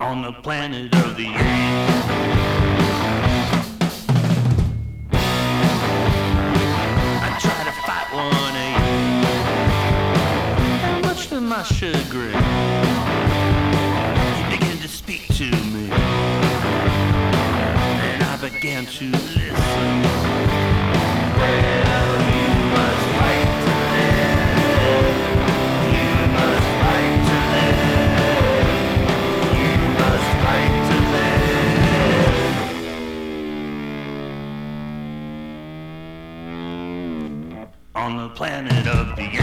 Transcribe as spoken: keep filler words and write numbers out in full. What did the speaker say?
on the planet of the apes. I try to fight one ape, and much to my chagrin, he began to speak to me, and I began to listen. Well, you must fight to live. You must fight to live. You must fight to live. On the planet of the apes.